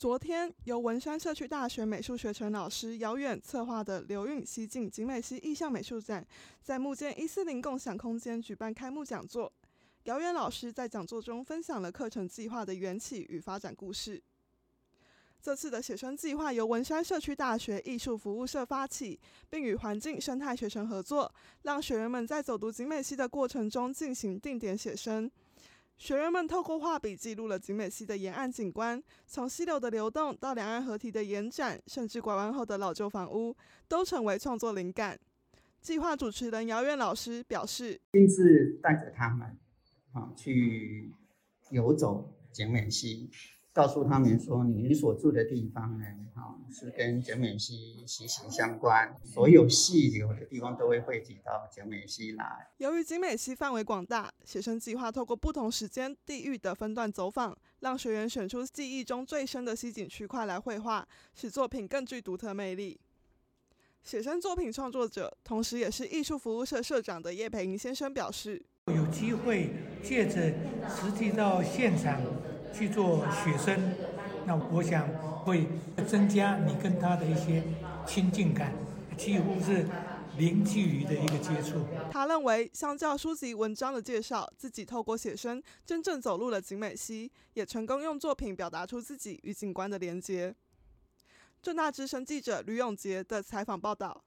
昨天，由文山社区大学美术学程老师姚远策划的流韵西进景美溪意象美术展，在木间140共享空间举办开幕讲座。姚远老师在讲座中分享了课程计划的缘起与发展故事。这次的写生计划由文山社区大学艺术服务社发起，并与环境生态学程合作，让学员们在走读景美溪的过程中进行定点写生。学员们透过画笔记录了景美溪的沿岸景观，从溪流的流动到两岸合体的延展，甚至拐弯后的老旧房屋，都成为创作灵感。计划主持人姚远老师表示， 亲自带着他们去游走景美溪，告诉他们说你所住的地方呢是跟景美溪息息相关，所有溪流的地方都会汇集到景美溪来。 由于景美溪范围广大，写生计划透过不同时间、地域的分段走访，让学员选出记忆中最深的溪景区块来绘画，使作品更具独特魅力。写生作品创作者，同时也是艺术服务社社长的叶培莹先生表示， 有机会借着实际到现场去做写生，那我想会增加你跟他的一些亲近感，几乎是零距离的一个接触。 他认为，相较书籍文章的介绍，自己透过写生真正走入了景美溪，也成功用作品表达出自己与景观的连结。政大之声记者吕永杰的采访报道。